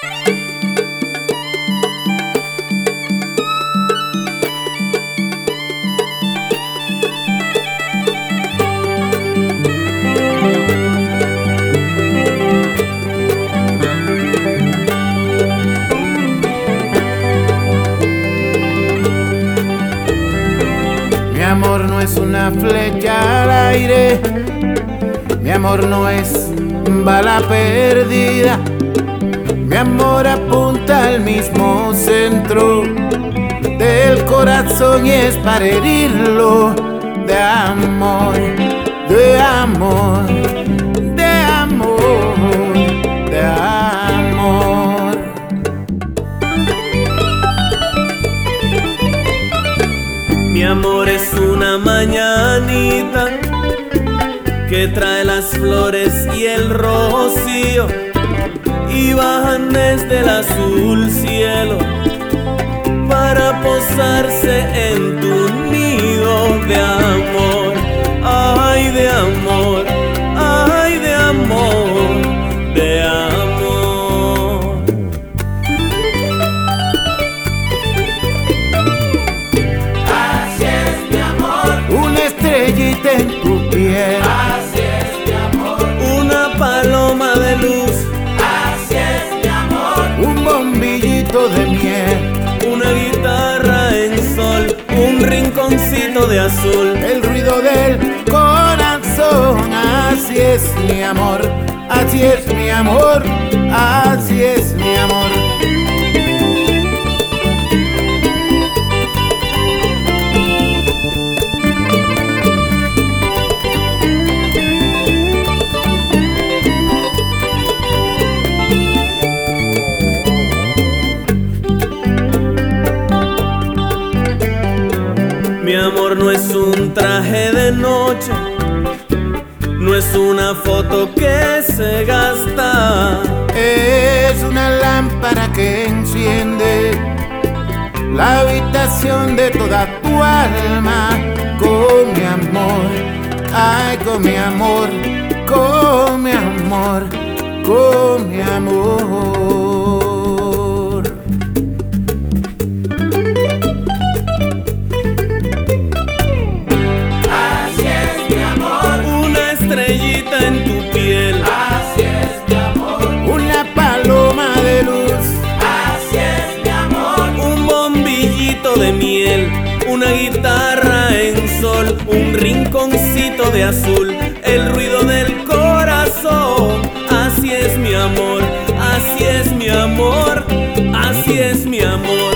Mi amor no es una flecha al aire, mi amor no es bala perdida, mi amor apunta al mismo centro del corazón y es para herirlo de amor, de amor, de amor, de amor. Mi amor es una mañanita que trae las flores y el rocío y bajan desde el azul cielo para posarse en tu nido de amor. Ay, de amor, ay, de amor, de amor. Así es mi amor, una estrellita en tu piel. Así es mi amor, Una paloma de luz. así es mi amor, un bombillito de miel, Una guitarra en sol, un rinconcito de azul. el ruido del corazón. Así es mi amor, así es mi amor, así es mi amor. Mi amor no es un traje de noche, no es una foto que se gasta. Es una lámpara que enciende la habitación de toda tu alma con mi amor, ay, con mi amor, con mi amor, con mi amor. Así es mi amor, Una estrellita en tu piel. así es mi amor, una paloma de luz. Así es mi amor, Un bombillito de miel, una guitarra en sol, un rinconcito de azul, el ruido del corazón. Así es mi amor, así es mi amor, así es mi amor.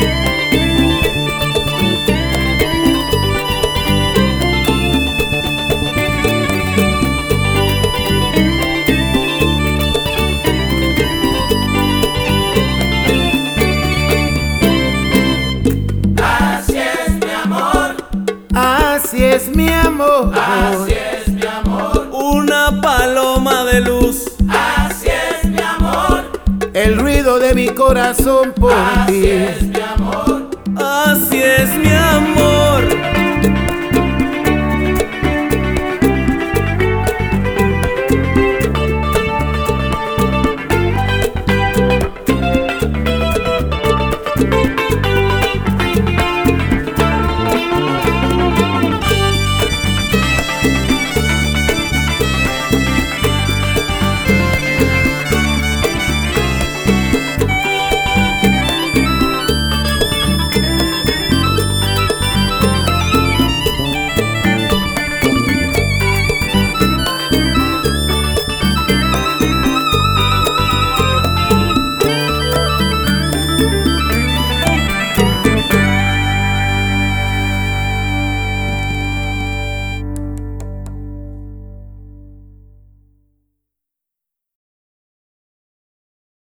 así es mi amor, así es mi amor, así es mi amor, Una paloma de luz. así es mi amor, el ruido de mi corazón por ti. Así es mi amor.